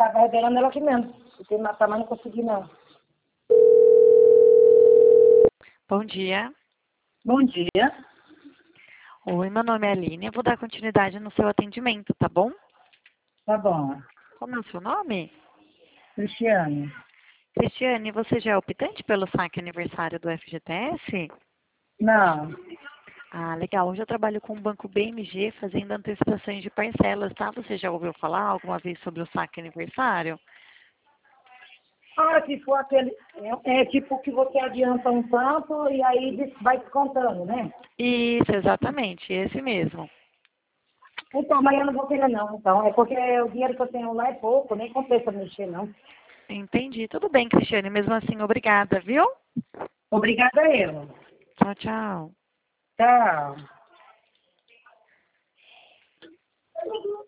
tava revelando ela aqui mesmo. Porque matar, mas não consegui, não. Bom dia. Bom dia. Oi, meu nome é Aline. Eu vou dar continuidade no seu atendimento, tá bom? Tá bom. Como é o seu nome? Cristiane. Cristiane, você já é optante pelo saque aniversário do FGTS? Não. Ah, legal. Hoje eu trabalho com o Banco BMG fazendo antecipações de parcelas, tá? Você já ouviu falar alguma vez sobre o saque aniversário? Ah, se for aquele... É tipo que você adianta um tanto e aí vai descontando, né? Isso, exatamente. Esse mesmo. Então, mas eu não vou querer não, então. É porque o dinheiro que eu tenho lá é pouco, nem compensa mexer, não. Entendi. Tudo bem, Cristiane. Mesmo assim, obrigada, viu? Obrigada eu. Tchau, tchau. Tchau.